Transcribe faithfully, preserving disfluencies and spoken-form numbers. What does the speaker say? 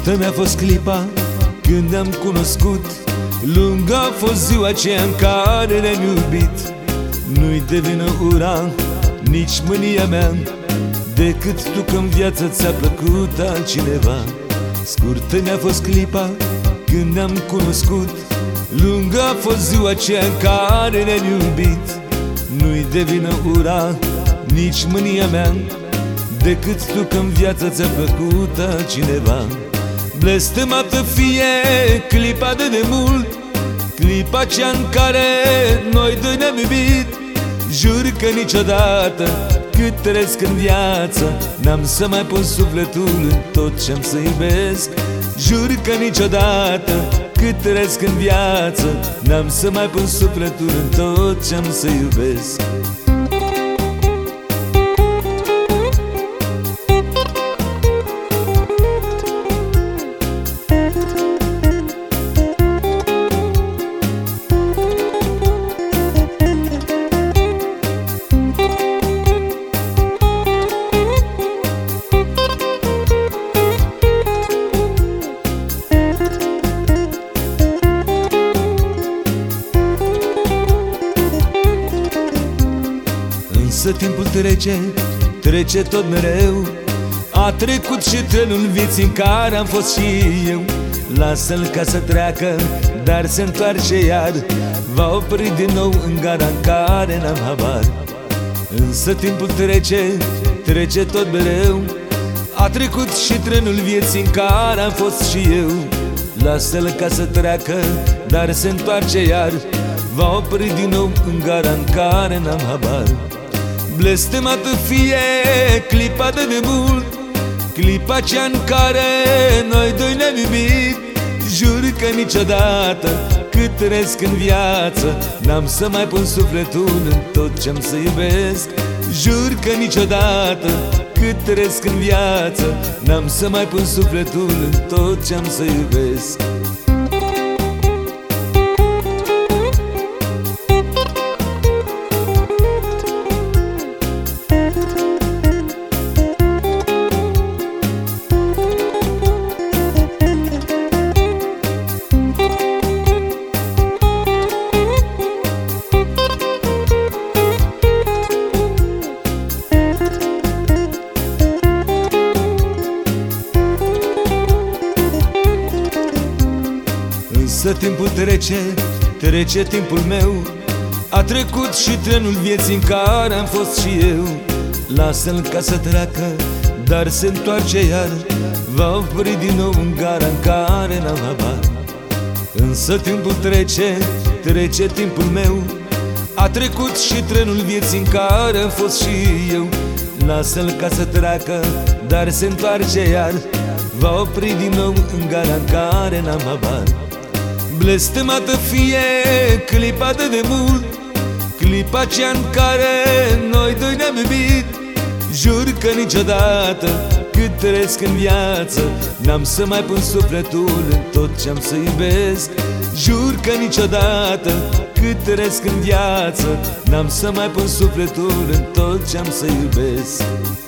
Scurtă mi-a fost clipa când ne-am cunoscut, lungă a fost ziua aceea în care ne-am iubit. Nu-i de vină ura, nici mânia mea, decât tu că în viață ți-a plăcut altcineva. Scurtă mi-a fost clipa când ne-am cunoscut, lungă a fost ziua aceea în care ne-am iubit. Nu-i de vină ura, nici mânia mea, decât tu că în viață ți-a plăcut altcineva. Blestemată fie clipa de demult, clipa cea în care noi doi ne-am iubit. Jur că niciodată cât trăiesc în viață n-am să mai pun sufletul în tot ce-am să iubesc. Jur că niciodată cât trăiesc în viață n-am să mai pun sufletul în tot ce-am să iubesc. Însă timpul trece, trece tot mereu. A trecut și trenul vieții în care am fost și eu. Lasă-l ca să treacă, dar se întoarce iar. Va opri din nou în gara în care n-am habar. Însă timpul trece, trece tot mereu. A trecut și trenul vieții în care am fost și eu. Lasă-l ca să treacă, dar se întoarce iar. Va opri din nou în gara în care n-am habar. Blestemată fie clipa de demult, clipa cea în care noi doi ne-am iubit. Jur că niciodată cât trăiesc în viață n-am să mai pun sufletul în tot ce-am să iubesc. Jur că niciodată cât trăiesc în viață n-am să mai pun sufletul în tot ce-am să iubesc. Însă timpul trece, trece timpul meu. A trecut și trenul vieții în care am fost și eu. Lasă-l ca să treacă, dar se întoarce iar. Va opri din nou în gara în care n-am habar. Însă timpul trece, trece timpul meu. A trecut și trenul vieții în care am fost și eu. Lasă-l ca să treacă, dar se întoarce iar. Va opri din nou în gara în care n-am habar. Blestemată fie clipa de demult, clipa cea în care noi doi ne-am iubit. Jur că niciodată cât trăiesc în viață n-am să mai pun sufletul în tot ce-am să iubesc. Jur că niciodată cât trăiesc în viață n-am să mai pun sufletul în tot ce-am să iubesc.